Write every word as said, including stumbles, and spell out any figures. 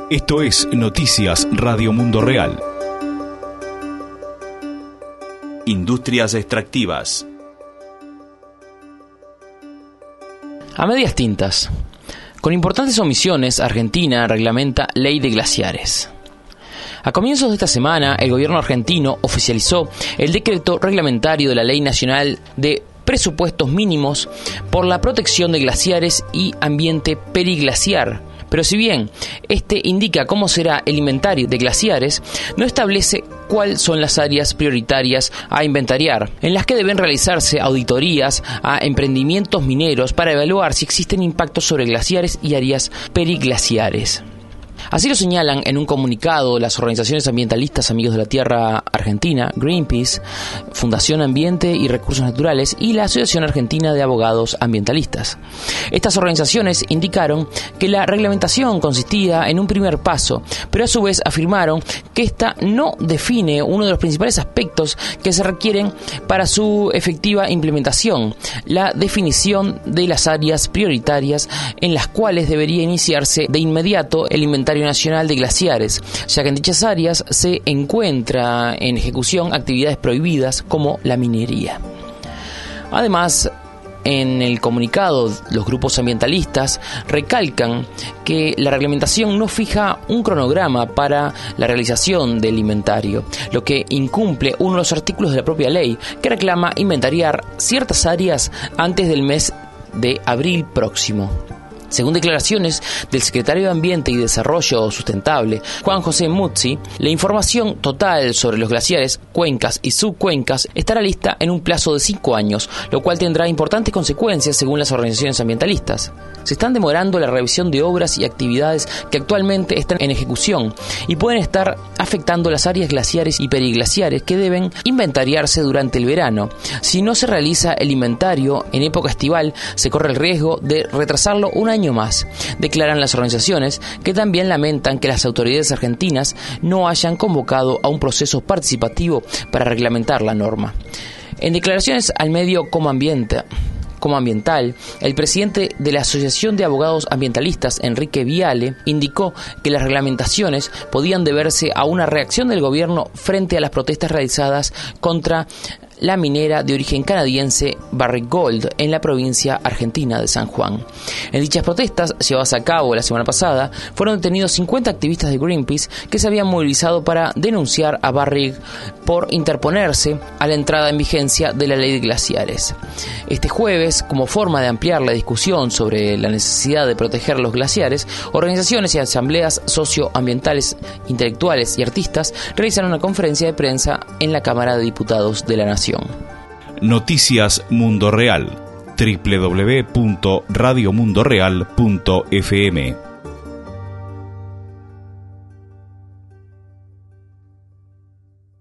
Esto es Noticias Radio Mundo Real. Industrias extractivas. A medias tintas. Con importantes omisiones, Argentina reglamenta ley de glaciares. A comienzos de esta semana, el gobierno argentino oficializó el decreto reglamentario de la Ley Nacional de Presupuestos Mínimos por la Protección de Glaciares y Ambiente Periglaciar. Pero si bien este indica cómo será el inventario de glaciares, no establece cuáles son las áreas prioritarias a inventariar, en las que deben realizarse auditorías a emprendimientos mineros para evaluar si existen impactos sobre glaciares y áreas periglaciares. Así lo señalan en un comunicado las organizaciones ambientalistas Amigos de la Tierra Argentina, Greenpeace, Fundación Ambiente y Recursos Naturales y la Asociación Argentina de Abogados Ambientalistas. Estas organizaciones indicaron que la reglamentación consistía en un primer paso, pero a su vez afirmaron que esta no define uno de los principales aspectos que se requieren para su efectiva implementación, la definición de las áreas prioritarias en las cuales debería iniciarse de inmediato el inventario nacional de glaciares, ya que en dichas áreas se encuentra en ejecución actividades prohibidas como la minería. Además, en el comunicado, los grupos ambientalistas recalcan que la reglamentación no fija un cronograma para la realización del inventario, lo que incumple uno de los artículos de la propia ley, que reclama inventariar ciertas áreas antes del mes de abril próximo. Según declaraciones del secretario de Ambiente y Desarrollo Sustentable, Juan José Muzzi, la información total sobre los glaciares, cuencas y subcuencas estará lista en un plazo de cinco años, lo cual tendrá importantes consecuencias según las organizaciones ambientalistas. Se están demorando la revisión de obras y actividades que actualmente están en ejecución y pueden estar afectando las áreas glaciares y periglaciares que deben inventariarse durante el verano. Si no se realiza el inventario en época estival, se corre el riesgo de retrasarlo un año más, declaran las organizaciones, que también lamentan que las autoridades argentinas no hayan convocado a un proceso participativo para reglamentar la norma. En declaraciones al medio Como Ambiente, Como Ambiental, el presidente de la Asociación de Abogados Ambientalistas, Enrique Viale, indicó que las reglamentaciones podían deberse a una reacción del gobierno frente a las protestas realizadas contra la minera de origen canadiense Barrick Gold en la provincia argentina de San Juan. En dichas protestas, llevadas a cabo la semana pasada, fueron detenidos cincuenta activistas de Greenpeace que se habían movilizado para denunciar a Barrick por interponerse a la entrada en vigencia de la ley de glaciares. Este jueves, como forma de ampliar la discusión sobre la necesidad de proteger los glaciares, organizaciones y asambleas socioambientales, intelectuales y artistas realizaron una conferencia de prensa en la Cámara de Diputados de la Nación. Noticias Mundo Real. doble u doble u doble u punto radio mundo real punto f m